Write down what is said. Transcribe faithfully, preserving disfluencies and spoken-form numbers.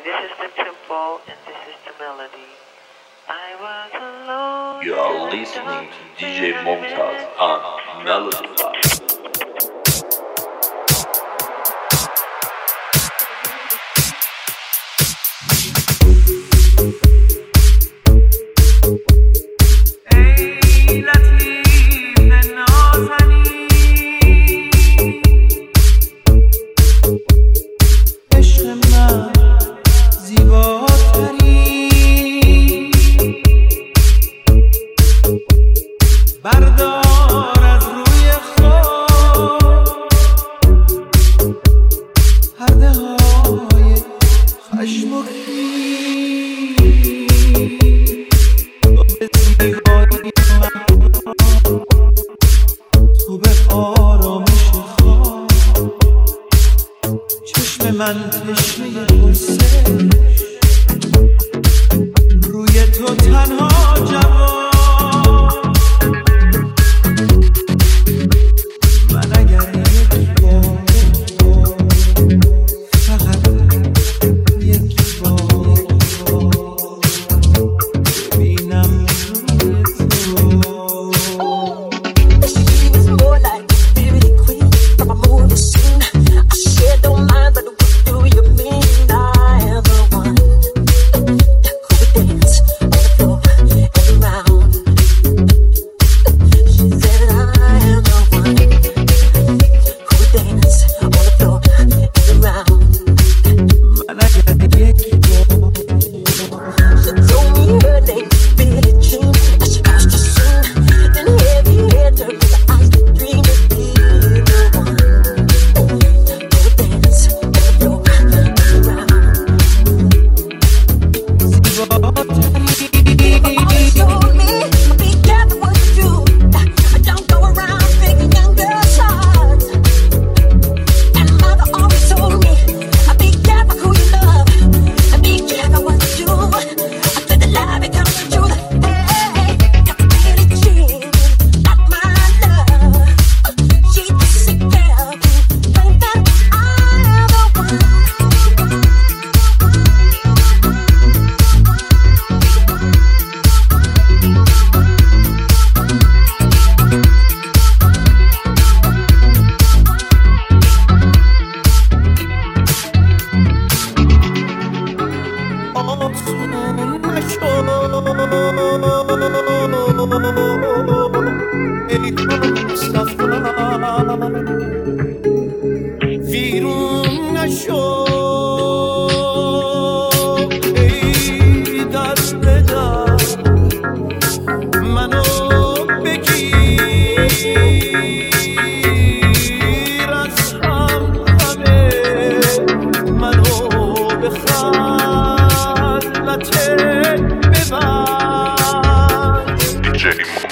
This is the tempo and this is the melody. I was alone. You are listening to D J Momtaz on Melodify. بردار از روی خود پرده های خشم و کینه تو به زیبایی من تو به آرامش خواب چشم من تشنه غصه روی تو تنها جوان ویرون نشو ای دست به دست منو بگیر از هم همه منو به خلوت ببر.